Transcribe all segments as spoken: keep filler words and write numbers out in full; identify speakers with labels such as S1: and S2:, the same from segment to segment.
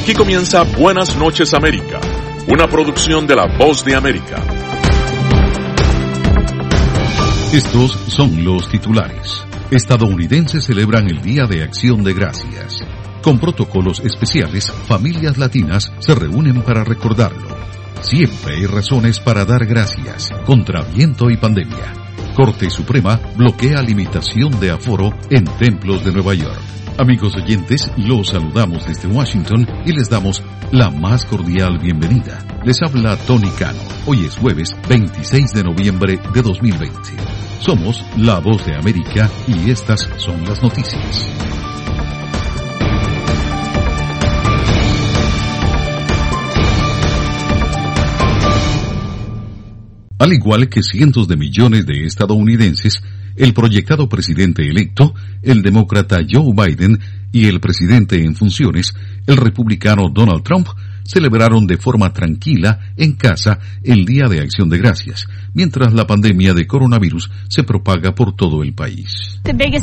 S1: Aquí comienza Buenas noches América, una producción de La Voz de América.
S2: Estos son los titulares. Estadounidenses celebran el Día de Acción de Gracias. Con protocolos especiales, familias latinas se reúnen para recordarlo. Siempre hay razones para dar gracias, contra viento y pandemia. Corte Suprema bloquea limitación de aforo en templos de Nueva York. Amigos oyentes, los saludamos desde Washington y les damos la más cordial bienvenida. Les habla Tony Cano. Hoy es jueves veintiséis de noviembre de dos mil veinte. Somos La Voz de América y estas son las noticias. Al igual que cientos de millones de estadounidenses, el proyectado presidente electo, el demócrata Joe Biden, y el presidente en funciones, el republicano Donald Trump, celebraron de forma tranquila en casa el Día de Acción de Gracias, mientras la pandemia de coronavirus se propaga por todo el país.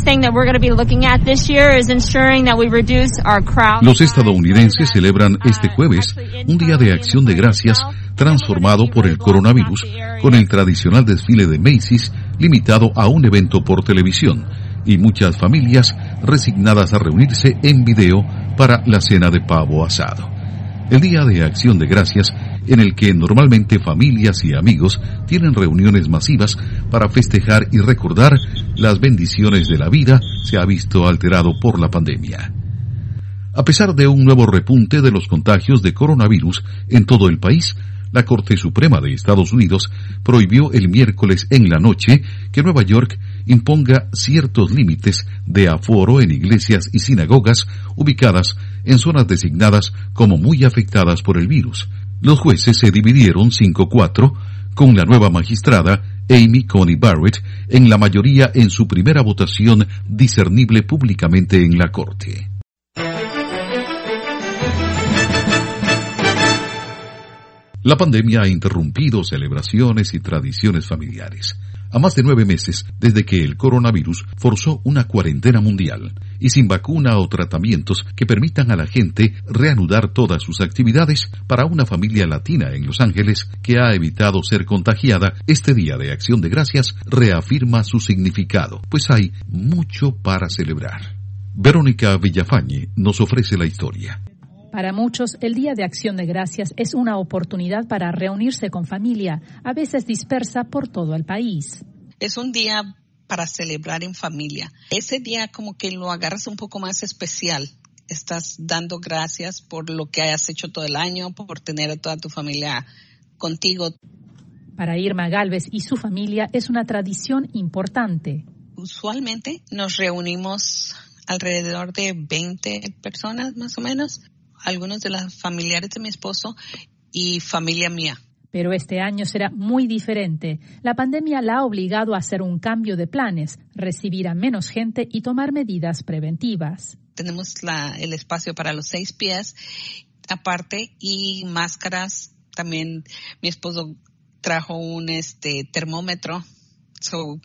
S2: Los estadounidenses celebran este jueves un Día de Acción de Gracias transformado por el coronavirus con el tradicional desfile de Macy's limitado a un evento por televisión y muchas familias resignadas a reunirse en video para la cena de pavo asado. El Día de Acción de Gracias, en el que normalmente familias y amigos tienen reuniones masivas para festejar y recordar las bendiciones de la vida, se ha visto alterado por la pandemia. A pesar de un nuevo repunte de los contagios de coronavirus en todo el país, la Corte Suprema de Estados Unidos prohibió el miércoles en la noche que Nueva York imponga ciertos límites de aforo en iglesias y sinagogas ubicadas en zonas designadas como muy afectadas por el virus. Los jueces se dividieron cinco cuatro con la nueva magistrada Amy Coney Barrett en la mayoría en su primera votación discernible públicamente en la Corte. La pandemia ha interrumpido celebraciones y tradiciones familiares. A más de nueve meses desde que el coronavirus forzó una cuarentena mundial y sin vacuna o tratamientos que permitan a la gente reanudar todas sus actividades, para una familia latina en Los Ángeles que ha evitado ser contagiada, este Día de Acción de Gracias reafirma su significado, pues hay mucho para celebrar. Verónica Villafañe nos ofrece la historia.
S3: Para muchos, el Día de Acción de Gracias es una oportunidad para reunirse con familia, a veces dispersa por todo el país.
S4: Es un día para celebrar en familia. Ese día como que lo agarras un poco más especial. Estás dando gracias por lo que hayas hecho todo el año, por tener a toda tu familia contigo.
S3: Para Irma Galvez y su familia es una tradición importante.
S4: Usualmente nos reunimos alrededor de veinte personas más o menos. Algunos de los familiares de mi esposo y familia mía.
S3: Pero este año será muy diferente. La pandemia la ha obligado a hacer un cambio de planes, recibir a menos gente y tomar medidas preventivas.
S4: Tenemos la, el espacio para los seis pies aparte y máscaras. También mi esposo trajo un este termómetro, so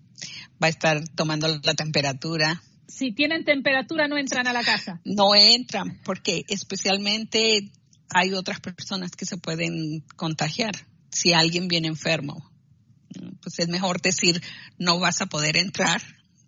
S4: va a estar tomando la temperatura.
S3: Si tienen temperatura, no entran a la casa.
S4: No entran, porque especialmente hay otras personas que se pueden contagiar. Si alguien viene enfermo, pues es mejor decir no vas a poder entrar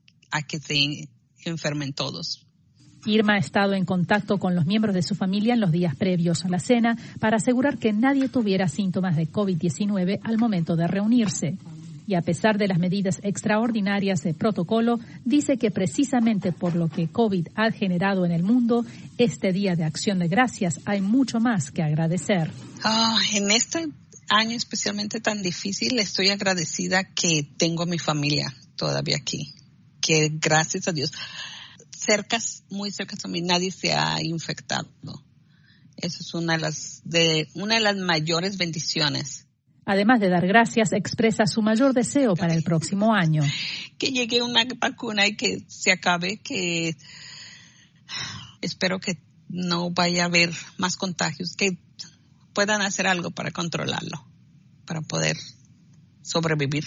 S4: a que se enfermen todos.
S3: Irma ha estado en contacto con los miembros de su familia en los días previos a la cena para asegurar que nadie tuviera síntomas de covid diecinueve al momento de reunirse. Y a pesar de las medidas extraordinarias de protocolo, dice que precisamente por lo que COVID ha generado en el mundo, este Día de Acción de Gracias hay mucho más que agradecer.
S4: Oh, en este año especialmente tan difícil, estoy agradecida que tengo a mi familia todavía aquí. Que gracias a Dios, cerca, muy cerca a mí, nadie se ha infectado. Eso es una de las, de, una de las mayores bendiciones.
S3: Además de dar gracias, expresa su mayor deseo para el próximo año.
S4: Que llegue una vacuna y que se acabe, que espero que no vaya a haber más contagios, que puedan hacer algo para controlarlo, para poder sobrevivir.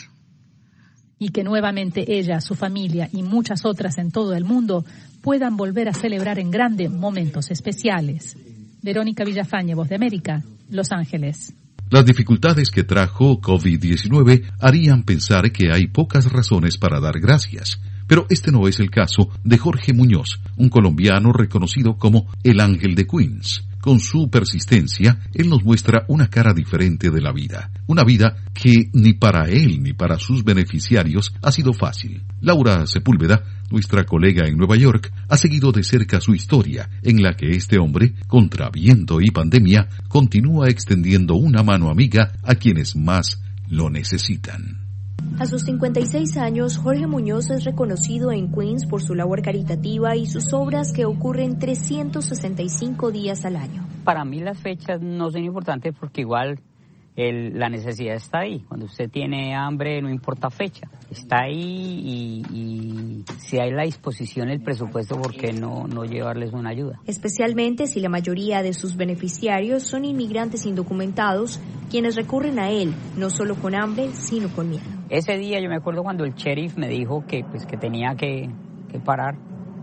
S3: Y que nuevamente ella, su familia y muchas otras en todo el mundo puedan volver a celebrar en grande momentos especiales. Verónica Villafañe, Voz de América, Los Ángeles.
S2: Las dificultades que trajo COVID diecinueve harían pensar que hay pocas razones para dar gracias. Pero este no es el caso de Jorge Muñoz, un colombiano reconocido como el Ángel de Queens. Con su persistencia, él nos muestra una cara diferente de la vida. Una vida que ni para él ni para sus beneficiarios ha sido fácil. Laura Sepúlveda, nuestra colega en Nueva York, ha seguido de cerca su historia, en la que este hombre, contra viento y pandemia, continúa extendiendo una mano amiga a quienes más lo necesitan.
S5: A sus cincuenta y seis años, Jorge Muñoz es reconocido en Queens por su labor caritativa y sus obras que ocurren trescientos sesenta y cinco días al año.
S6: Para mí las fechas no son importantes porque igual el, la necesidad está ahí. Cuando usted tiene hambre no importa fecha, está ahí y, y si hay la disposición, el presupuesto, ¿por qué no, no llevarles una ayuda?
S5: Especialmente si la mayoría de sus beneficiarios son inmigrantes indocumentados, quienes recurren a él, no solo con hambre, sino con miedo.
S6: Ese día yo me acuerdo cuando el sheriff me dijo que, pues, que tenía que, que parar,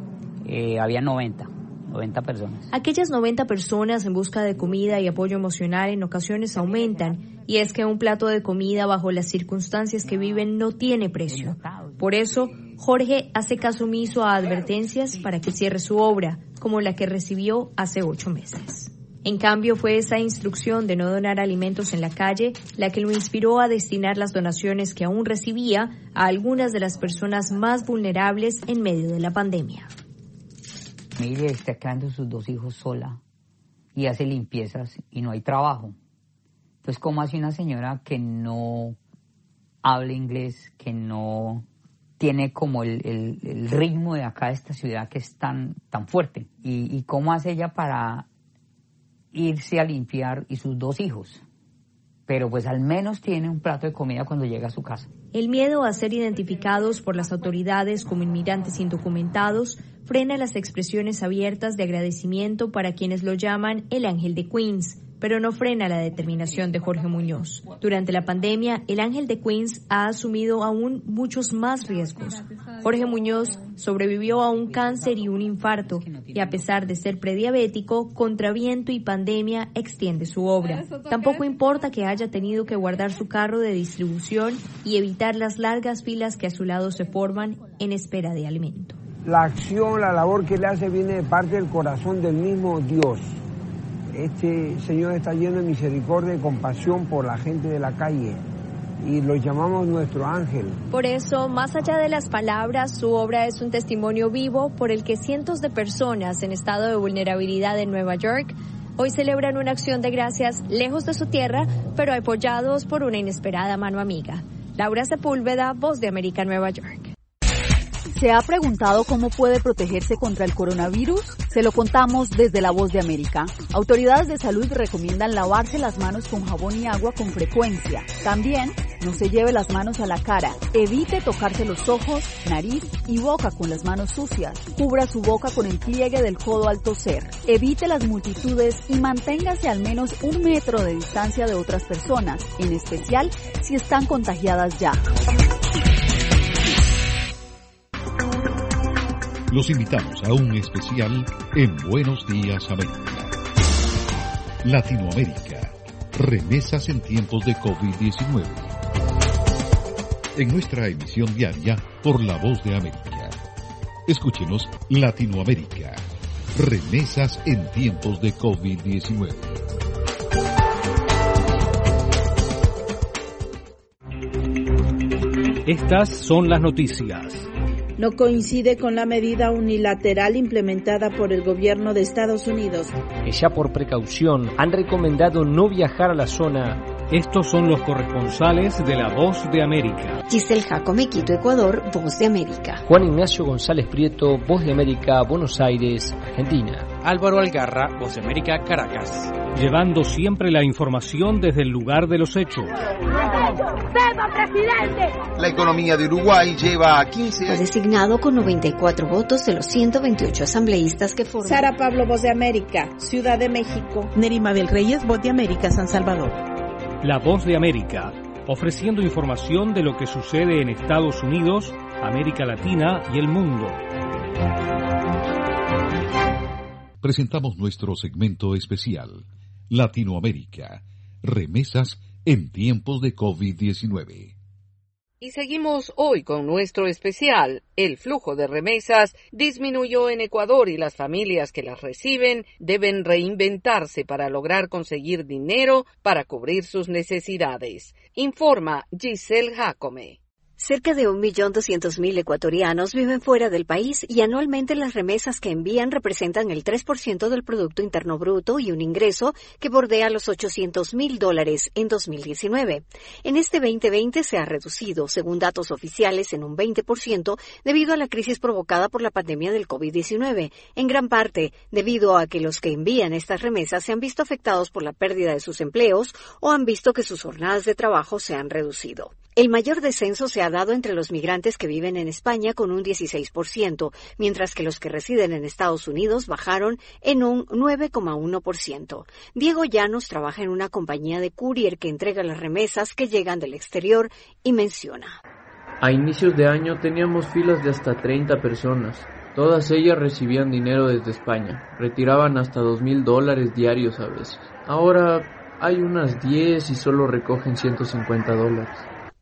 S6: eh, había noventa personas.
S5: Aquellas noventa personas en busca de comida y apoyo emocional en ocasiones aumentan, y es que un plato de comida bajo las circunstancias que viven no tiene precio. Por eso, Jorge hace caso omiso a advertencias para que cierre su obra, como la que recibió hace ocho meses. En cambio, fue esa instrucción de no donar alimentos en la calle la que lo inspiró a destinar las donaciones que aún recibía a algunas de las personas más vulnerables en medio de la pandemia.
S6: Mire, está criando sus dos hijos sola y hace limpiezas y no hay trabajo. Pues, ¿cómo hace una señora que no habla inglés, que no tiene como el, el, el ritmo de acá de esta ciudad que es tan, tan fuerte? ¿Y, y cómo hace ella para irse a limpiar y sus dos hijos? Pero pues al menos tiene un plato de comida cuando llega a su casa.
S5: El miedo a ser identificados por las autoridades como inmigrantes indocumentados frena las expresiones abiertas de agradecimiento para quienes lo llaman el Ángel de Queens, pero no frena la determinación de Jorge Muñoz. Durante la pandemia, el Ángel de Queens ha asumido aún muchos más riesgos. Jorge Muñoz sobrevivió a un cáncer y un infarto, y a pesar de ser prediabético, contra viento y pandemia extiende su obra. Tampoco importa que haya tenido que guardar su carro de distribución y evitar las largas filas que a su lado se forman en espera de alimento.
S7: La acción, la labor que él hace viene de parte del corazón del mismo Dios. Este Señor está lleno de misericordia y compasión por la gente de la calle y lo llamamos nuestro ángel.
S5: Por eso, más allá de las palabras, su obra es un testimonio vivo por el que cientos de personas en estado de vulnerabilidad en Nueva York hoy celebran una acción de gracias lejos de su tierra, pero apoyados por una inesperada mano amiga. Laura Sepúlveda, Voz de América, Nueva York.
S8: ¿Se ha preguntado cómo puede protegerse contra el coronavirus? Se lo contamos desde La Voz de América. Autoridades de salud recomiendan lavarse las manos con jabón y agua con frecuencia. También, no se lleve las manos a la cara. Evite tocarse los ojos, nariz y boca con las manos sucias. Cubra su boca con el pliegue del codo al toser. Evite las multitudes y manténgase al menos un metro de distancia de otras personas, en especial si están contagiadas ya.
S2: Los invitamos a un especial en Buenos Días América. Latinoamérica, remesas en tiempos de COVID diecinueve. En nuestra emisión diaria por La Voz de América. Escúchenos Latinoamérica, remesas en tiempos de COVID diecinueve.
S9: Estas son las noticias.
S10: No coincide con la medida unilateral implementada por el gobierno de Estados Unidos.
S9: Que ya por precaución han recomendado no viajar a la zona. Estos son los corresponsales de La Voz de América.
S11: Giselle Jacome, Quito, Ecuador, Voz de América.
S9: Juan Ignacio González Prieto, Voz de América, Buenos Aires, Argentina.
S12: Álvaro Algarra, Voz de América, Caracas.
S9: Llevando siempre la información desde el lugar de los hechos.
S13: ¡Viva, presidente!
S14: La economía de Uruguay lleva quince años.
S11: Fue designado con noventa y cuatro votos de los ciento veintiocho asambleístas que forman.
S10: Sara Pablo, Voz de América, Ciudad de México.
S15: Nerima del Reyes, Voz de América, San Salvador.
S9: La Voz de América, ofreciendo información de lo que sucede en Estados Unidos, América Latina y el mundo.
S2: presentamos nuestro segmento especial, Latinoamérica, remesas en tiempos de COVID diecinueve.
S16: Y seguimos hoy con nuestro especial. El flujo de remesas disminuyó en Ecuador y las familias que las reciben deben reinventarse para lograr conseguir dinero para cubrir sus necesidades. Informa Giselle Jacome.
S11: Cerca de un millón doscientos mil ecuatorianos viven fuera del país y anualmente las remesas que envían representan el tres por ciento del Producto Interno Bruto y un ingreso que bordea los ochocientos mil dólares en dos mil diecinueve. En este veinte veinte se ha reducido, según datos oficiales, en un veinte por ciento debido a la crisis provocada por la pandemia del COVID diecinueve, en gran parte debido a que los que envían estas remesas se han visto afectados por la pérdida de sus empleos o han visto que sus jornadas de trabajo se han reducido. El mayor descenso se ha dado entre los migrantes que viven en España con un dieciséis por ciento, mientras que los que residen en Estados Unidos bajaron en un nueve coma uno por ciento. Diego Llanos trabaja en una compañía de courier que entrega las remesas que llegan del exterior y menciona:
S17: A inicios de año teníamos filas de hasta treinta personas. Todas ellas recibían dinero desde España. Retiraban hasta dos mil dólares diarios a veces. Ahora hay unas diez y solo recogen ciento cincuenta dólares.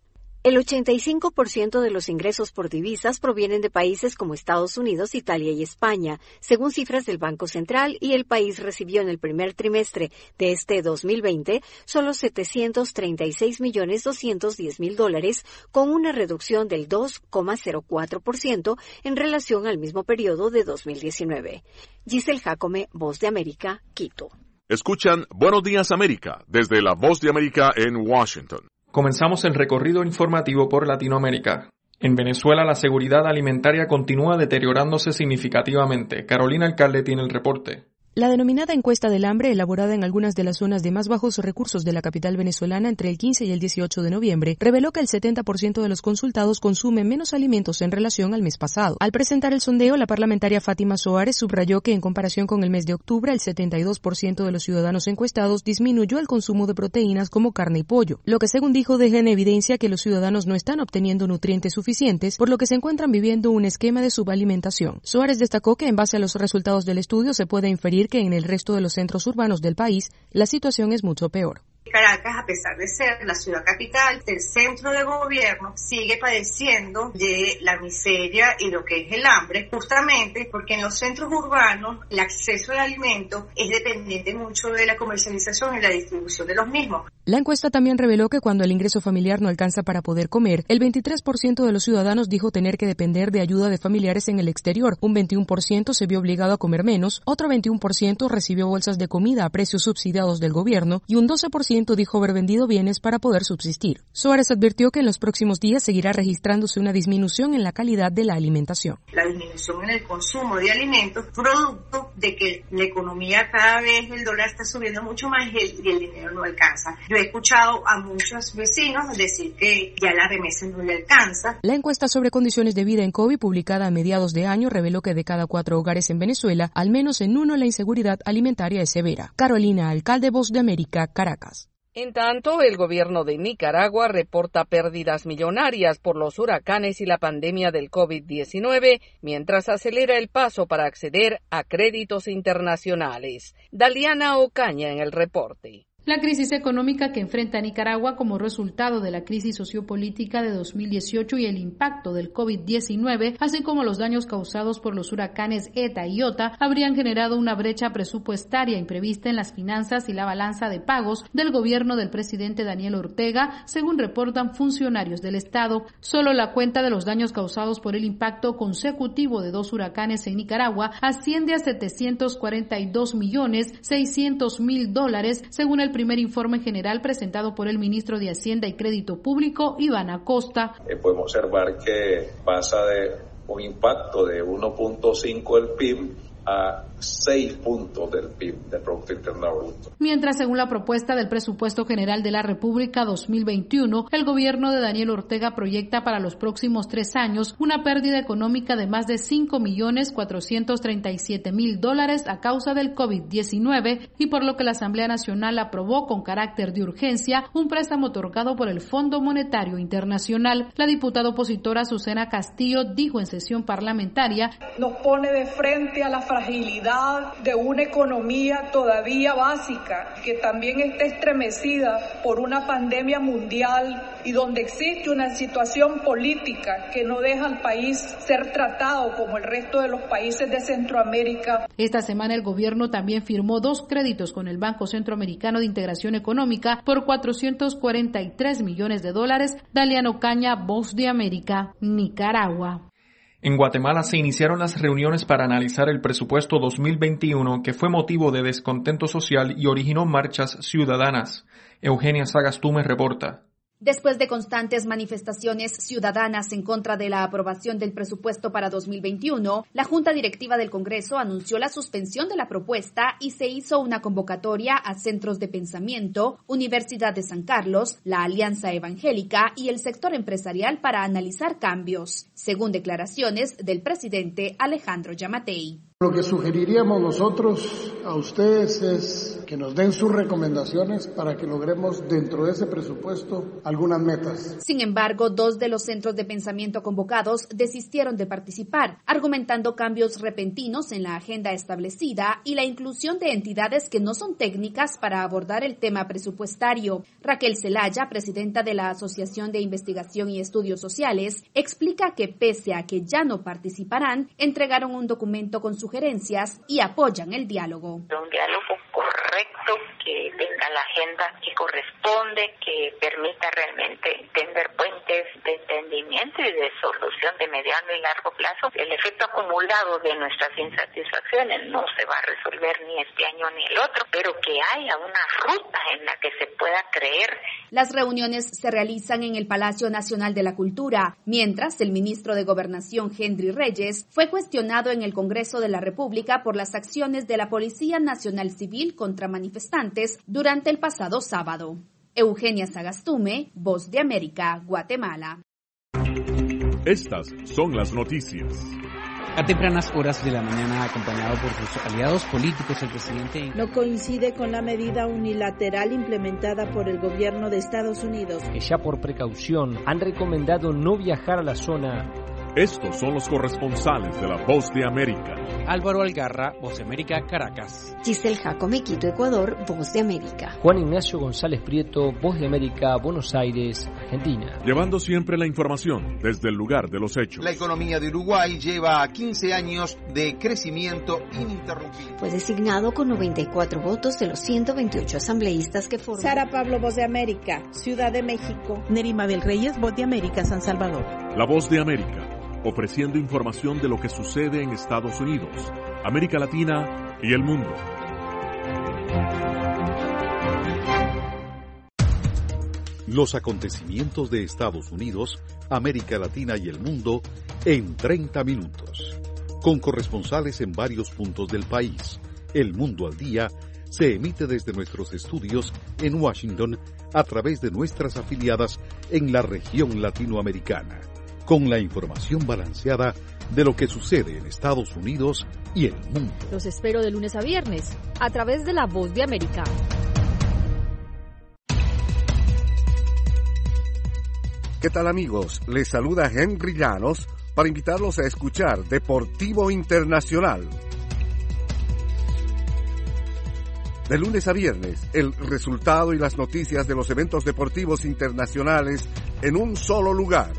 S11: El ochenta y cinco por ciento de los ingresos por divisas provienen de países como Estados Unidos, Italia y España, según cifras del Banco Central, y el país recibió en el primer trimestre de este dos mil veinte solo setecientos treinta y seis millones doscientos diez mil dólares, con una reducción del dos coma cero cuatro por ciento en relación al mismo periodo de dos mil diecinueve. Giselle Jacome, Voz de América, Quito.
S1: Escuchan Buenos Días América desde la Voz de América en Washington.
S18: Comenzamos el recorrido informativo por Latinoamérica. En Venezuela, la seguridad alimentaria continúa deteriorándose significativamente. Carolina Alcalde tiene el reporte.
S19: La denominada encuesta del hambre, elaborada en algunas de las zonas de más bajos recursos de la capital venezolana entre el quince y el dieciocho de noviembre, reveló que el setenta por ciento de los consultados consumen menos alimentos en relación al mes pasado. Al presentar el sondeo, la parlamentaria Fátima Soares subrayó que en comparación con el mes de octubre, el setenta y dos por ciento de los ciudadanos encuestados disminuyó el consumo de proteínas como carne y pollo, lo que, según dijo, deja en evidencia que los ciudadanos no están obteniendo nutrientes suficientes, por lo que se encuentran viviendo un esquema de subalimentación. Soares destacó que en base a los resultados del estudio se puede inferir que en el resto de los centros urbanos del país la situación es mucho peor.
S20: Caracas, a pesar de ser la ciudad capital, el centro de gobierno sigue padeciendo de la miseria y lo que es el hambre, justamente porque en los centros urbanos el acceso al alimento es dependiente mucho de la comercialización y la distribución de los mismos.
S19: La encuesta también reveló que cuando el ingreso familiar no alcanza para poder comer, el veintitrés por ciento de los ciudadanos dijo tener que depender de ayuda de familiares en el exterior, un veintiuno por ciento se vio obligado a comer menos, otro veintiuno por ciento recibió bolsas de comida a precios subsidiados del gobierno y un doce por ciento dijo haber vendido bienes para poder subsistir. Soares advirtió que en los próximos días seguirá registrándose una disminución en la calidad de la alimentación.
S20: La disminución en el consumo de alimentos, producto de que la economía cada vez, el dólar está subiendo mucho más y el, y el dinero no alcanza. Yo he escuchado a muchos vecinos decir que ya la remesa no le alcanza.
S19: La encuesta sobre condiciones de vida en COVID, publicada a mediados de año, reveló que de cada cuatro hogares en Venezuela, al menos en uno la inseguridad alimentaria es severa. Carolina Alcalde, Voz de América, Caracas.
S16: En tanto, el gobierno de Nicaragua reporta pérdidas millonarias por los huracanes y la pandemia del COVID diecinueve, mientras acelera el paso para acceder a créditos internacionales. Daliana Ocaña en el reporte.
S21: La crisis económica que enfrenta Nicaragua como resultado de la crisis sociopolítica de dos mil dieciocho y el impacto del COVID diecinueve, así como los daños causados por los huracanes Eta y Iota, habrían generado una brecha presupuestaria imprevista en las finanzas y la balanza de pagos del gobierno del presidente Daniel Ortega, según reportan funcionarios del Estado. Solo la cuenta de los daños causados por el impacto consecutivo de dos huracanes en Nicaragua asciende a setecientos cuarenta y dos millones seiscientos mil dólares, según el primer informe general presentado por el ministro de Hacienda y Crédito Público, Iván Acosta.
S22: Eh, podemos observar que pasa de un impacto de uno punto cinco del P I B a seis puntos del P I B, del Producto Interno Bruto.
S21: Mientras, según la propuesta del Presupuesto General de la República dos mil veintiuno, el gobierno de Daniel Ortega proyecta para los próximos tres años una pérdida económica de más de cinco millones cuatrocientos treinta y siete mil dólares a causa del COVID diecinueve, y por lo que la Asamblea Nacional aprobó con carácter de urgencia un préstamo otorgado por el Fondo Monetario Internacional. La diputada opositora Azucena Castillo dijo en sesión parlamentaria:
S23: nos pone de frente a la fragilidad
S3: realidad de una economía todavía básica, que también está estremecida por una pandemia mundial y donde existe una situación política que no deja al país ser tratado como el resto de los países de Centroamérica.
S21: Esta semana el gobierno también firmó dos créditos con el Banco Centroamericano de Integración Económica por cuatrocientos cuarenta y tres millones de dólares. Daliano Caña, Voz de América, Nicaragua.
S18: En Guatemala se iniciaron las reuniones para analizar el presupuesto dos mil veintiuno, que fue motivo de descontento social y originó marchas ciudadanas. Eugenia Sagastume reporta.
S4: Después de constantes manifestaciones ciudadanas en contra de la aprobación del presupuesto para dos mil veintiuno, la Junta Directiva del Congreso anunció la suspensión de la propuesta y se hizo una convocatoria a centros de pensamiento, Universidad de San Carlos, la Alianza Evangélica y el sector empresarial para analizar cambios, según declaraciones del presidente Alejandro Yamatei.
S23: Lo que sugeriríamos nosotros a ustedes es que nos den sus recomendaciones para que logremos dentro de ese presupuesto algunas metas.
S4: Sin embargo, dos de los centros de pensamiento convocados desistieron de participar, argumentando cambios repentinos en la agenda establecida y la inclusión de entidades que no son técnicas para abordar el tema presupuestario. Raquel Zelaya, presidenta de la Asociación de Investigación y Estudios Sociales, explica que pese a que ya no participarán, entregaron un documento con su sugerencias y apoyan el diálogo.
S24: Un diálogo correcto que tenga la agenda que corresponde, que permita realmente tender puentes de entendimiento y de solución de mediano y largo plazo. El efecto acumulado de nuestras insatisfacciones no se va a resolver ni este año ni el otro, pero que haya una ruta en la que se pueda creer.
S4: Las reuniones se realizan en el Palacio Nacional de la Cultura, mientras el ministro de Gobernación, Henry Reyes, fue cuestionado en el Congreso de la República por las acciones de la Policía Nacional Civil contra manifestantes durante el pasado sábado. Eugenia Sagastume, Voz de América, Guatemala.
S1: Estas son las noticias.
S12: A tempranas horas de la mañana, acompañado por sus aliados políticos, el presidente
S10: no coincide con la medida unilateral implementada por el gobierno de Estados Unidos,
S9: que ya por precaución han recomendado no viajar a la zona.
S1: Estos son los corresponsales de la Voz de América.
S12: Álvaro Algarra, Voz de América, Caracas.
S11: Giselle Jacome, Quito, Ecuador, Voz de América.
S9: Juan Ignacio González Prieto, Voz de América, Buenos Aires, Argentina.
S1: Llevando siempre la información desde el lugar de los hechos.
S14: La economía de Uruguay lleva quince años de crecimiento ininterrumpido.
S11: Fue designado con noventa y cuatro votos de los ciento veintiocho asambleístas que forman.
S10: Sara Pablo, Voz de América, Ciudad de México.
S15: Nerima Bel Reyes, Voz de América, San Salvador.
S1: La Voz de América, ofreciendo información de lo que sucede en Estados Unidos, América Latina y el mundo.
S2: Los acontecimientos de Estados Unidos, América Latina y el mundo en treinta minutos. Con corresponsales en varios puntos del país. El Mundo al Día se emite desde nuestros estudios en Washington a través de nuestras afiliadas en la región latinoamericana, con la información balanceada de lo que sucede en Estados Unidos y el mundo.
S25: Los espero de lunes a viernes, a través de La Voz de América.
S26: ¿Qué tal, amigos? Les saluda Henry Llanos para invitarlos a escuchar Deportivo Internacional. De lunes a viernes, el resultado y las noticias de los eventos deportivos internacionales en un solo lugar.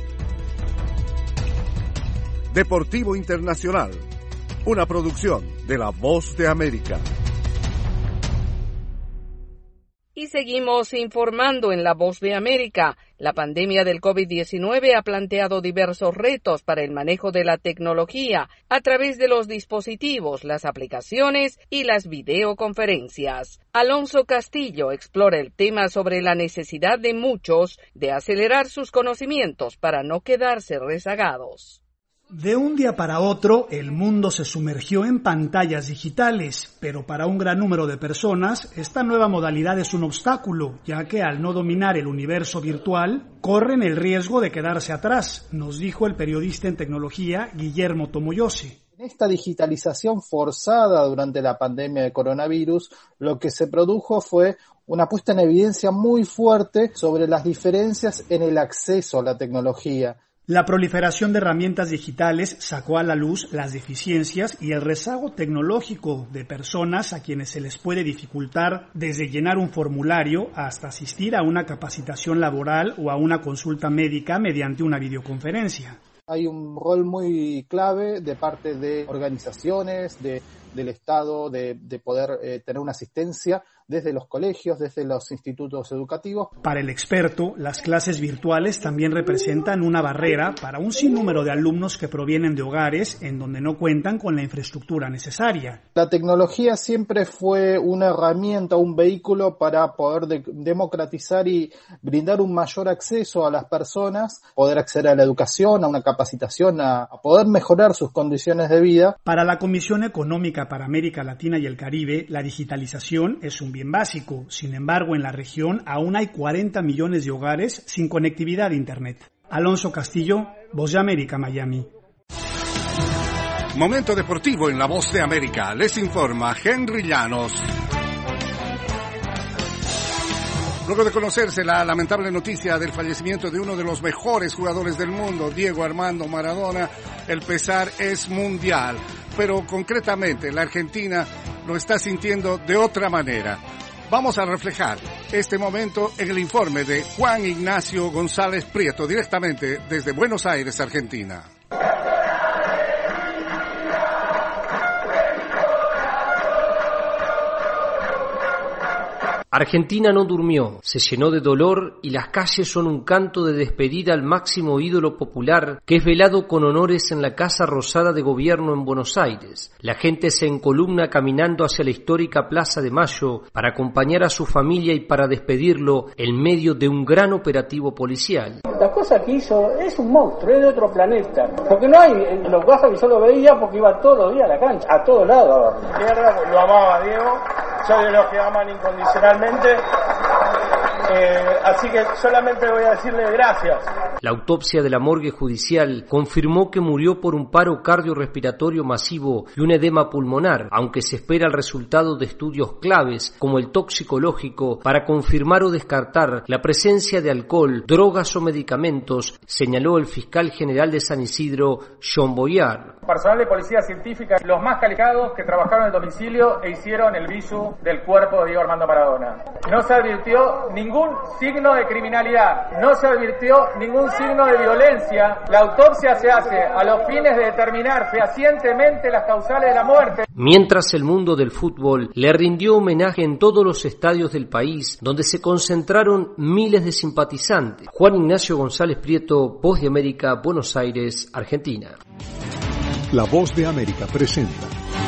S26: Deportivo Internacional, una producción de La Voz de América.
S16: Y seguimos informando en La Voz de América. La pandemia del COVID diecinueve ha planteado diversos retos para el manejo de la tecnología a través de los dispositivos, las aplicaciones y las videoconferencias. Alonso Castillo explora el tema sobre la necesidad de muchos de acelerar sus conocimientos para no quedarse rezagados.
S27: De un día para otro, el mundo se sumergió en pantallas digitales, pero para un gran número de personas, esta nueva modalidad es un obstáculo, ya que al no dominar el universo virtual, corren el riesgo de quedarse atrás, nos dijo el periodista en tecnología Guillermo Tomoyoshi.
S28: En esta digitalización forzada durante la pandemia de coronavirus, lo que se produjo fue una puesta en evidencia muy fuerte sobre las diferencias en el acceso a la tecnología.
S27: La proliferación de herramientas digitales sacó a la luz las deficiencias y el rezago tecnológico de personas a quienes se les puede dificultar desde llenar un formulario hasta asistir a una capacitación laboral o a una consulta médica mediante una videoconferencia.
S28: Hay un rol muy clave de parte de organizaciones, de, del Estado, de, de poder eh, tener una asistencia desde los colegios, desde los institutos educativos.
S27: Para el experto, las clases virtuales también representan una barrera para un sinnúmero de alumnos que provienen de hogares en donde no cuentan con la infraestructura necesaria.
S28: La tecnología siempre fue una herramienta, un vehículo para poder de- democratizar y brindar un mayor acceso a las personas, poder acceder a la educación, a una capacitación, a, a poder mejorar sus condiciones de vida.
S27: Para la Comisión Económica para América Latina y el Caribe, la digitalización es un bien básico. Sin embargo, en la región aún hay cuarenta millones de hogares sin conectividad a Internet. Alonso Castillo, Voz de América, Miami.
S26: Momento deportivo en La Voz de América. Les informa Henry Llanos. Luego de conocerse la lamentable noticia del fallecimiento de uno de los mejores jugadores del mundo, Diego Armando Maradona, el pesar es mundial. Pero concretamente la Argentina lo está sintiendo de otra manera. Vamos a reflejar este momento en el informe de Juan Ignacio González Prieto, directamente desde Buenos Aires, Argentina.
S9: Argentina no durmió, se llenó de dolor y las calles son un canto de despedida al máximo ídolo popular que es velado con honores en la Casa Rosada de Gobierno en Buenos Aires. La gente se encolumna caminando hacia la histórica Plaza de Mayo para acompañar a su familia y para despedirlo en medio de un gran operativo policial.
S5: La cosa que hizo es un monstruo, es de otro planeta. Porque no hay, en los casos que yo lo veía porque iba todos los días a la cancha, a todos lados. Tierra, lo amaba Diego, soy de los que aman incondicionalmente. Eh, así que solamente voy a decirle gracias.
S9: La autopsia de la morgue judicial confirmó que murió por un paro cardiorrespiratorio masivo y un edema pulmonar, aunque se espera el resultado de estudios claves como el toxicológico para confirmar o descartar la presencia de alcohol, drogas o medicamentos, señaló el fiscal general de San Isidro, John Boyar.
S6: Personal de policía científica, los más calificados que trabajaron en el domicilio e hicieron el visu del cuerpo de Diego Armando Maradona. No se advirtió ningún signo de criminalidad, no se advirtió ningún signo de violencia. La autopsia se hace a los fines de determinar fehacientemente las causales de la muerte.
S9: Mientras el mundo del fútbol le rindió homenaje en todos los estadios del país, donde se concentraron miles de simpatizantes. Juan Ignacio González Prieto, Voz de América, Buenos Aires, Argentina.
S7: La Voz de América presenta.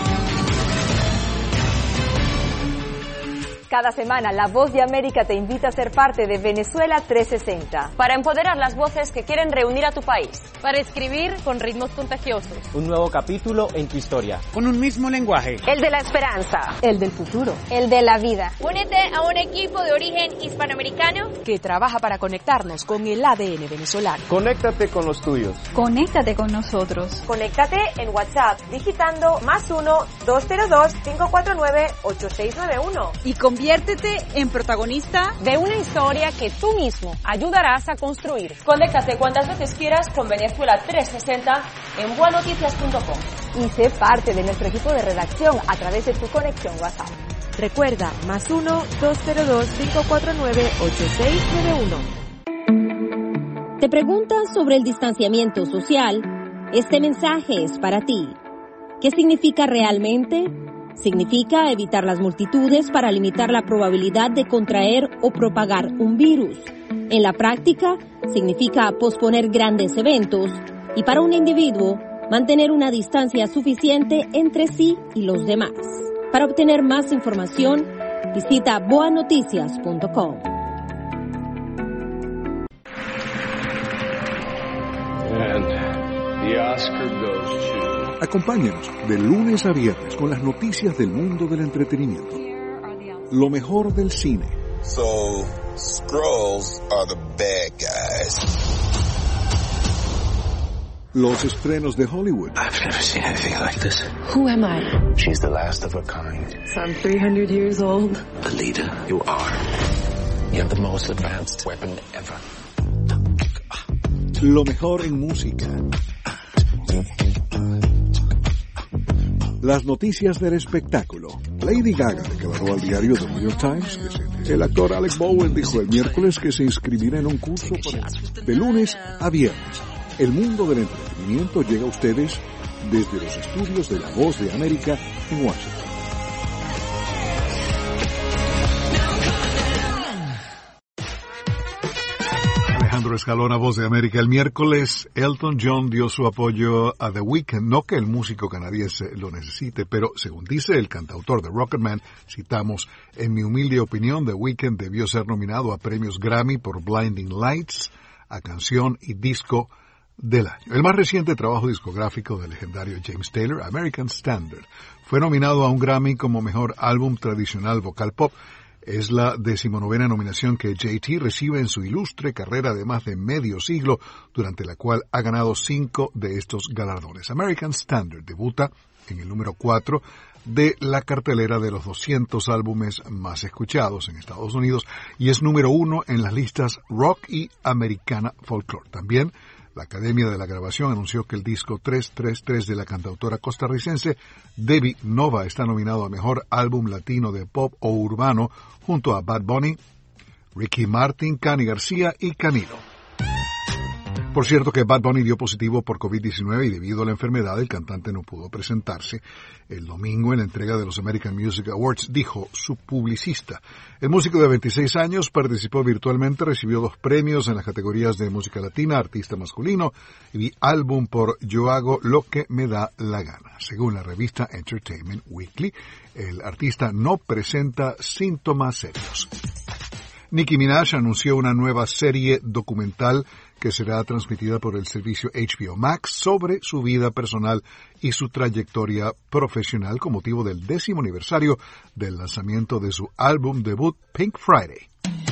S25: Cada semana, La Voz de América te invita a ser parte de Venezuela trescientos sesenta.
S8: Para empoderar las voces que quieren reunir a tu país. Para escribir con ritmos contagiosos.
S13: Un nuevo capítulo en tu historia.
S12: Con un mismo lenguaje.
S8: El de la esperanza.
S25: El del futuro.
S8: El de la vida.
S17: Únete a un equipo de origen hispanoamericano
S25: que trabaja para conectarnos con el A D N venezolano.
S13: Conéctate con los tuyos.
S25: Conéctate con nosotros.
S8: Conéctate en WhatsApp digitando más uno, dos cero dos, cinco cuatro nueve, ocho seis nueve uno.
S25: Y conviértete en protagonista
S8: de una historia que tú mismo ayudarás a construir. Conéctate cuantas veces quieras con Venezuela trescientos sesenta en buenoticias punto com.
S25: Y sé parte de nuestro equipo de redacción a través de tu conexión WhatsApp. Recuerda, más uno, dos cero dos, cinco cuatro nueve, ocho seis nueve uno.
S19: ¿Te preguntas sobre el distanciamiento social? Este mensaje es para ti. ¿Qué significa realmente? Significa evitar las multitudes para limitar la probabilidad de contraer o propagar un virus. En la práctica, significa posponer grandes eventos y para un individuo, mantener una distancia suficiente entre sí y los demás. Para obtener más información, visita boa noticias punto com.
S20: And the Oscar goes to...
S7: Acompáñanos de lunes a viernes con las noticias del mundo del entretenimiento. Lo mejor del cine.
S29: So, Skrulls are the bad guys.
S7: Los estrenos de Hollywood.
S29: I've never seen anything like this.
S19: Who am I?
S29: She's the last of her kind.
S19: So I'm three hundred years old.
S29: Alita, you are. You have the most advanced weapon ever.
S7: Lo mejor en música. Las noticias del espectáculo. Lady Gaga declaró al diario The New York Times que se... el actor Alec Bowen dijo el miércoles que se inscribirá en un curso para... de lunes a viernes. El mundo del entretenimiento llega a ustedes desde los estudios de La Voz de América en Washington.
S3: Alejandro Escalona, Voz de América. El miércoles, Elton John dio su apoyo a The Weeknd. No que el músico canadiense lo necesite, pero según dice el cantautor de Rocketman, citamos, en mi humilde opinión, The Weeknd debió ser nominado a premios Grammy por Blinding Lights, a canción y disco del año. El más reciente trabajo discográfico del legendario James Taylor, American Standard, fue nominado a un Grammy como mejor álbum tradicional vocal pop. Es la decimonovena nominación que J T recibe en su ilustre carrera de más de medio siglo, durante la cual ha ganado cinco de estos galardones. American Standard debuta en el número cuatro de la cartelera de los doscientos álbumes más escuchados en Estados Unidos y es número uno en las listas rock y americana folklore. También la Academia de la Grabación anunció que el disco trescientos treinta y tres de la cantautora costarricense Debbie Nova está nominado a Mejor Álbum Latino de Pop o Urbano junto a Bad Bunny, Ricky Martin, Cani García y Camilo. Por cierto que Bad Bunny dio positivo por COVID diecinueve y debido a la enfermedad el cantante no pudo presentarse el domingo en la entrega de los American Music Awards, dijo su publicista. El músico de veintiséis años participó virtualmente, recibió dos premios en las categorías de música latina, artista masculino y álbum por Yo hago lo que me da la gana. Según la revista Entertainment Weekly, el artista no presenta síntomas serios. Nicki Minaj anunció una nueva serie documental que será transmitida por el servicio H B O Max sobre su vida personal y su trayectoria profesional con motivo del décimo aniversario del lanzamiento de su álbum debut Pink Friday.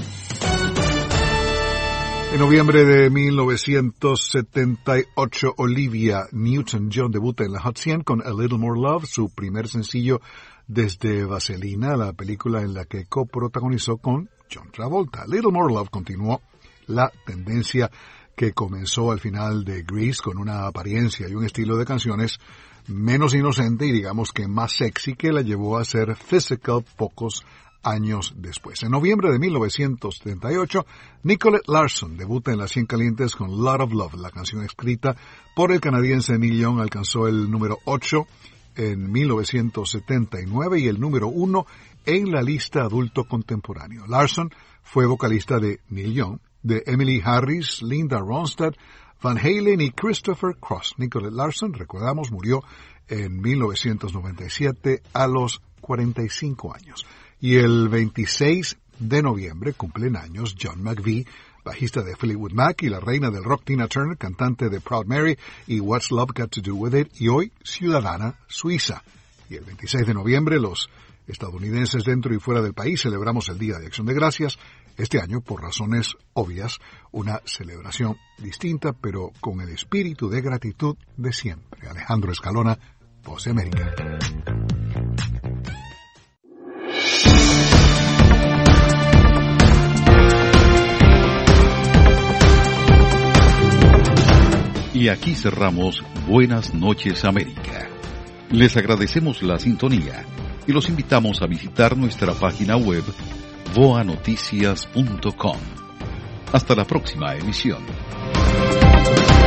S3: En noviembre de mil novecientos setenta y ocho, Olivia Newton-John debuta en la Hot cien con A Little More Love, su primer sencillo desde Vaselina, la película en la que coprotagonizó con John Travolta. A Little More Love continuó la tendencia que comenzó al final de Grease con una apariencia y un estilo de canciones menos inocente y digamos que más sexy, que la llevó a ser Physical pocos años después. En noviembre de mil novecientos setenta y ocho, Nicolette Larson debuta en las cien calientes con Lot of Love. La canción escrita por el canadiense Neil Young alcanzó el número ocho en mil novecientos setenta y nueve y el número uno en la lista adulto contemporáneo. Larson fue vocalista de Neil Young, de Emily Harris, Linda Ronstadt, Van Halen y Christopher Cross. Nicolette Larson, recordamos, murió en mil novecientos noventa y siete a los cuarenta y cinco años. Y el veintiséis de noviembre cumplen años John McVie, bajista de Fleetwood Mac, y la reina del rock Tina Turner, cantante de Proud Mary y What's Love Got to Do With It, y hoy ciudadana suiza. Y el veintiséis de noviembre los estadounidenses dentro y fuera del país celebramos el Día de Acción de Gracias. Este año, por razones obvias, una celebración distinta, pero con el espíritu de gratitud de siempre. Alejandro Escalona, Voz de América.
S2: Y aquí cerramos Buenas noches América. Les agradecemos la sintonía y los invitamos a visitar nuestra página web voa noticias punto com. Hasta la próxima emisión.